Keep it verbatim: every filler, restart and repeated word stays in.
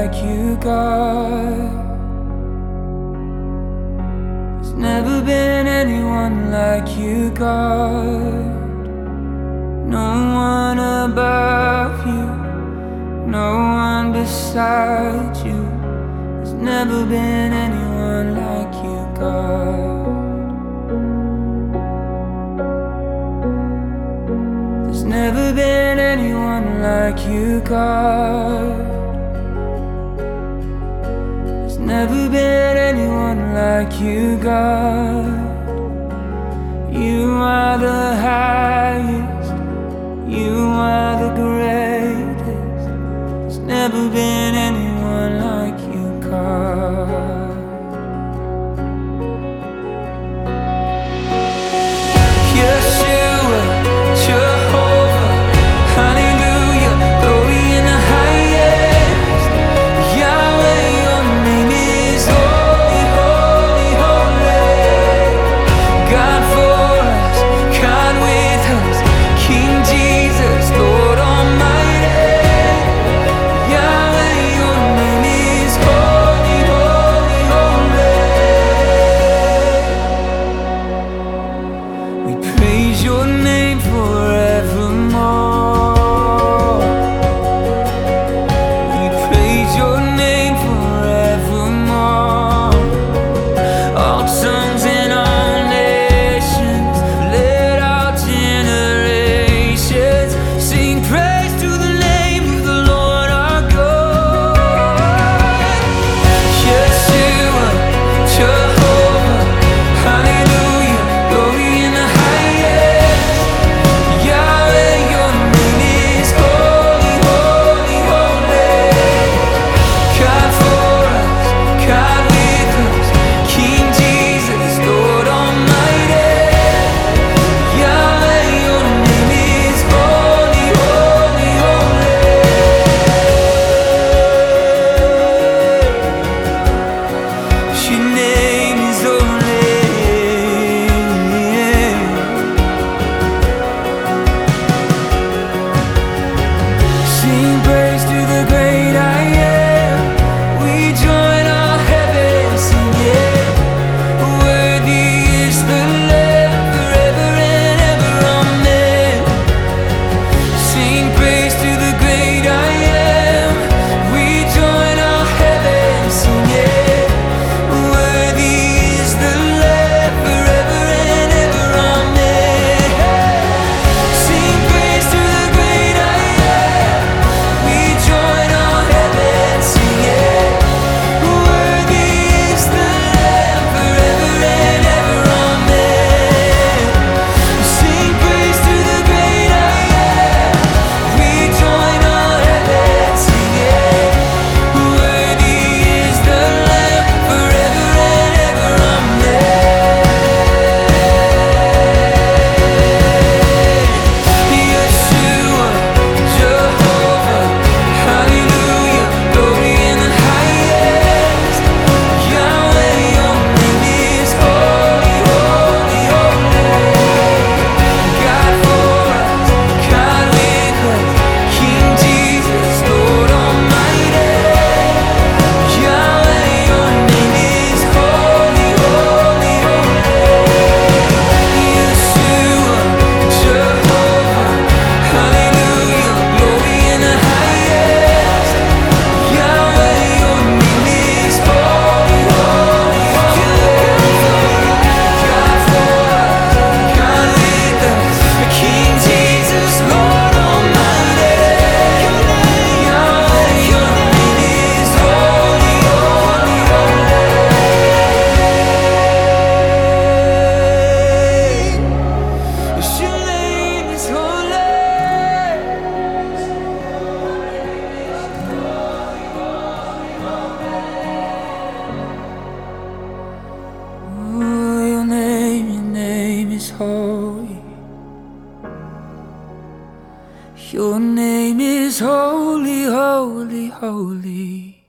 like you, God. There's never been anyone like you, God. No one above you, no one beside you. There's never been anyone like you, God. There's never been anyone like you, God. There's never been anyone like you, God. You are the highest, you are the greatest. There's never been anyone like you, God. Yeshua, Jehovah, hallelujah, glory in the highest. Yahweh, your name is holy, holy, holy. God for us, God with us, King Jesus, Lord Almighty. Yahweh, your name is holy, holy, holy. We praise your name forevermore. We praise your name forevermore. All tongues and all nations, let all generations sing praise to the name of the Lord our God. Yeshua, Jehovah, hallelujah, glory in the highest. Yahweh, your name is holy, holy, holy. God for us, God with us, King Jesus, Lord Almighty. Yahweh, your name is holy, holy, holy. Your name is holy. Sing praise to the great I am. We join all heaven singing. Worthy is the Lamb forever and ever, amen. Sing praise to the great I am. We join all heaven singing. Worthy is the Lamb forever and ever, amen. Sing praise to the great I am. We join all heaven singing. Worthy is the Lamb forever and ever, amen. Sing praise to the great I am. We join all heaven singing. Worthy is the Lamb forever and ever, amen. Yeshua, Jehovah, hallelujah, glory in the highest. Yahweh, your name is holy, holy, holy. God for us, God with us, King Jesus, Lord Almighty. Yahweh, your name is holy, holy, holy. Yeshua, Jehovah, hallelujah, glory in the highest. Yahweh, your name is holy, holy, holy. God for us, God with us, King Jesus, Lord Almighty. Yahweh, your name is holy, holy, holy. Yes, your name is holy. Ooh, your name, your name is holy. Your name is holy, holy, holy.